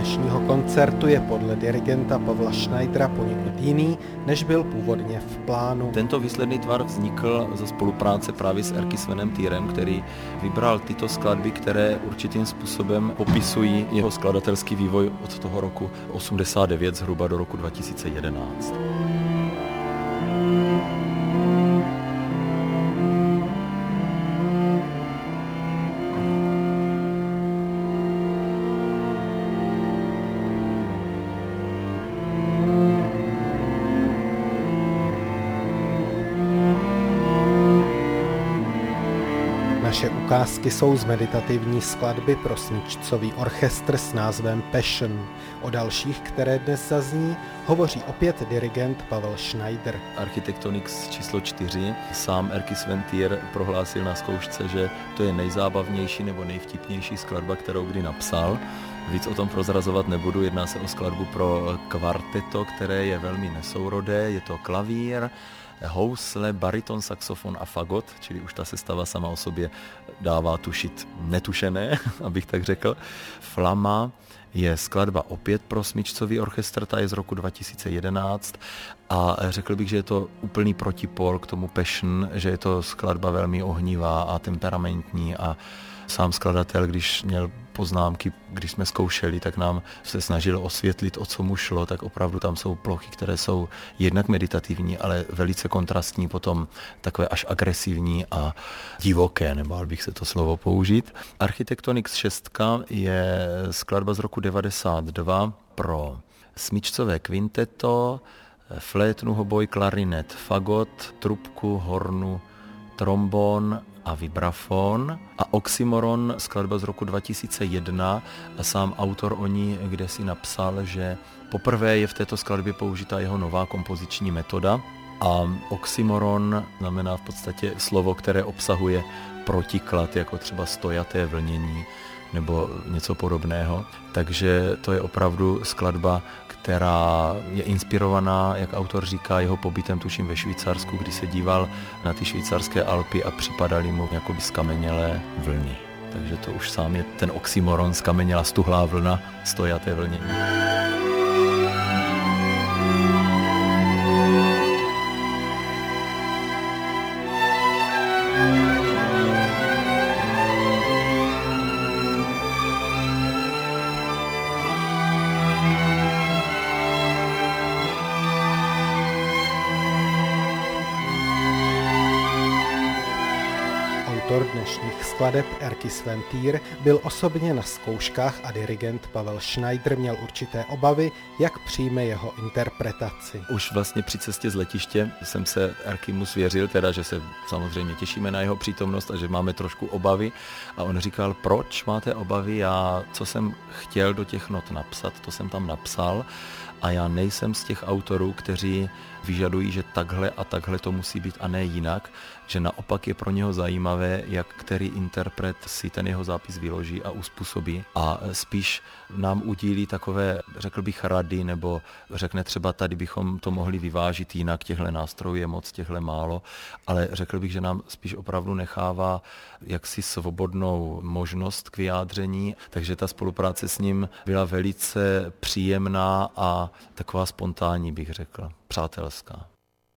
dnešního koncertu je podle dirigenta Pavla Schneidera poněkud jiný, než byl původně v plánu. Tento výsledný tvar vznikl za spolupráce právě s Erky Svenem Týrem, který vybral tyto skladby, které určitým způsobem popisují jeho skladatelský vývoj od toho roku 89 zhruba do roku 2011. Naše ukázky jsou z meditativní skladby pro smyčcový orchestr s názvem Passion. O dalších, které dnes zazní, hovoří opět dirigent Pavel Schneider. Architectonics číslo 4. Sám Erky Sven Týr prohlásil na zkoušce, že to je nejzábavnější nebo nejvtipnější skladba, kterou kdy napsal. Víc o tom prozrazovat nebudu, jedná se o skladbu pro kvarteto, které je velmi nesourodé, je to klavír, housle, bariton, saxofon a fagot, čili už ta sestava sama o sobě dává tušit netušené, abych tak řekl. Flama je skladba opět pro smyčcový orchestr, ta je z roku 2011 a řekl bych, že je to úplný protipol k tomu Passion, že je to skladba velmi ohnivá a temperamentní a sám skladatel, když měl poznámky, když jsme zkoušeli, tak nám se snažil osvětlit, o co mu šlo, tak opravdu tam jsou plochy, které jsou jednak meditativní, ale velice kontrastní, potom takové až agresivní a divoké, nebál bych se to slovo použít. Architectonics 6 je skladba z roku 92 pro smyčcové kvinteto, flétnu, hoboj, klarinet, fagot, trubku, hornu, trombon a vibrafon a Oxymoron, skladba z roku 2001 a sám autor o ní kdesi napsal, že poprvé je v této skladbě použita jeho nová kompoziční metoda a Oxymoron znamená v podstatě slovo, které obsahuje protiklad, jako třeba stojaté vlnění nebo něco podobného. Takže to je opravdu skladba, která je inspirovaná, jak autor říká, jeho pobytem tuším ve Švýcarsku, kdy se díval na ty švýcarské Alpy a připadaly mu jakoby skamenělé vlny. Takže to už sám je ten oxymoron, skamenělá stuhlá vlna, stojaté vlnění. Autor dnešních skladeb Erky Sven Týr byl osobně na zkouškách a dirigent Pavel Schneider měl určité obavy, jak přijme jeho interpretaci. Už vlastně při cestě z letiště jsem se Erkymu svěřil, teda, že se samozřejmě těšíme na jeho přítomnost a že máme trošku obavy. A on říkal, proč máte obavy? Já, co jsem chtěl do těch not napsat, to jsem tam napsal. A já nejsem z těch autorů, kteří vyžadují, že takhle a takhle to musí být a ne jinak, že naopak je pro něho zajímavé, jak který interpret si ten jeho zápis vyloží a uspůsobí a spíš nám udílí takové, řekl bych, rady, nebo řekne třeba tady bychom to mohli vyvážit jinak, těchto nástrojů je moc, těchto málo, ale řekl bych, že nám spíš opravdu nechává jaksi svobodnou možnost k vyjádření, takže ta spolupráce s ním byla velice příjemná a taková spontánní, bych řekl, přátelská.